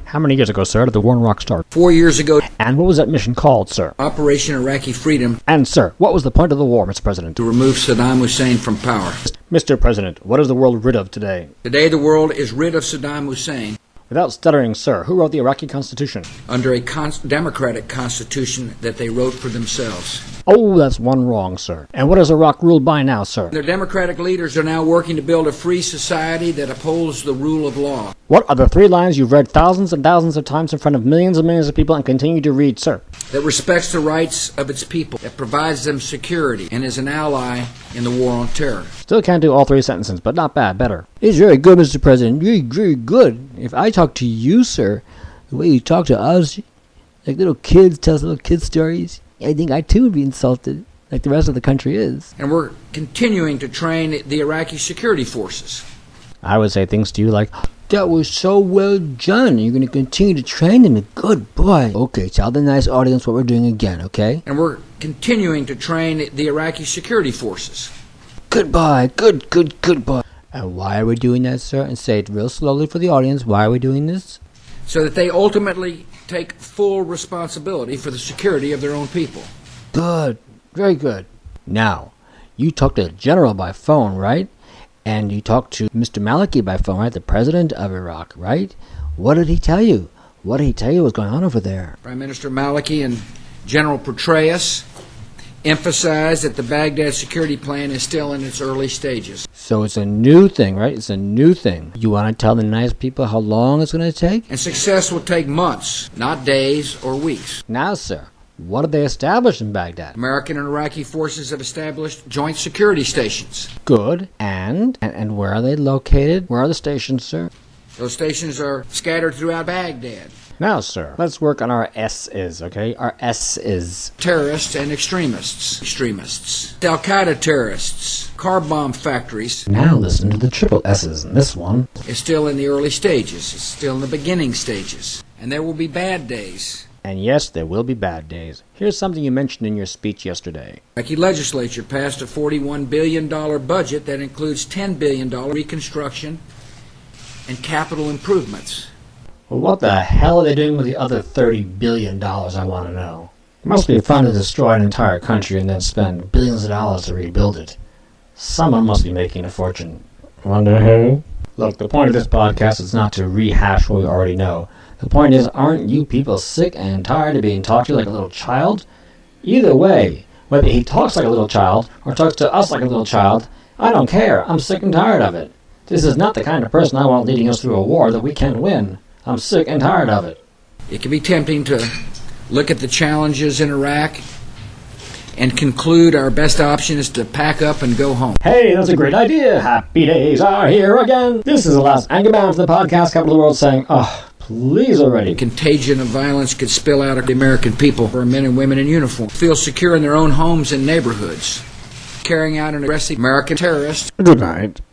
How many years ago, sir, did the war in Iraq start? 4 years ago. And what was that mission called, sir? Operation Iraqi Freedom. And, sir, what was the point of the war, Mr. President? To remove Saddam Hussein from power. Mr. President, what is the world rid of today? Today the world is rid of Saddam Hussein. Without stuttering, sir, who wrote the Iraqi Constitution? Under a democratic constitution that they wrote for themselves. Oh, that's one wrong, sir. And what is Iraq ruled by now, sir? Their democratic leaders are now working to build a free society that upholds the rule of law. What are the 3 lines you've read thousands and thousands of times in front of millions and millions of people and continue to read, sir? That respects the rights of its people, that provides them security, and is an ally in the war on terror. Still can't do all 3 sentences, but not bad, better. It's very good, Mr. President. Very good. If I talk to you, sir, the way you talk to us, like little kids, tell us little kid stories, I think I too would be insulted, like the rest of the country is. And we're continuing to train the Iraqi security forces. I would say things to you like, that was so well done. You're going to continue to train them. Good boy. Okay, tell the nice audience what we're doing again, okay? And we're continuing to train the Iraqi security forces. Good boy. Good boy. And why are we doing that, sir? And say it real slowly for the audience. Why are we doing this? So that they ultimately take full responsibility for the security of their own people. Good. Very good. Now, you talked to the general by phone, right? And you talked to Mr. Maliki by phone, right? The president of Iraq, right? What did he tell you? What did he tell you was going on over there? Prime Minister Maliki and General Petraeus emphasized that the Baghdad security plan is still in its early stages. So it's a new thing, right? It's a new thing. You want to tell the nice people how long it's going to take? And success will take months, not days or weeks. Now, sir, what have they established in Baghdad? American and Iraqi forces have established joint security stations. Good. And where are they located? Where are the stations, sir? Those stations are scattered throughout Baghdad. Now, sir, let's work on our S's, okay? Our S's. Terrorists and extremists. Al-Qaeda terrorists. Car bomb factories. Now listen to the triple S's in this one. It's still in the early stages. It's still in the beginning stages. And there will be bad days. And yes, there will be bad days. Here's something you mentioned in your speech yesterday. The Iraqi legislature passed a $41 billion budget that includes $10 billion reconstruction and capital improvements. Well, what the hell are they doing with the other $30 billion, I want to know? It must be fun to destroy an entire country and then spend billions of dollars to rebuild it. Someone must be making a fortune. Wonder who? Look, the point of this podcast is not to rehash what we already know. The point is, aren't you people sick and tired of being talked to like a little child? Either way, whether he talks like a little child or talks to us like a little child, I don't care. I'm sick and tired of it. This is not the kind of person I want leading us through a war that we can't win. I'm sick and tired of it. It can be tempting to look at the challenges in Iraq and conclude our best option is to pack up and go home. Hey, that's a great idea. Happy days are here again. This is the last Anchorman for the podcast capital of the world saying, please already. The contagion of violence could spill out of the American people, for men and women in uniform, feel secure in their own homes and neighborhoods, carrying out an aggressive American terrorist. Good night.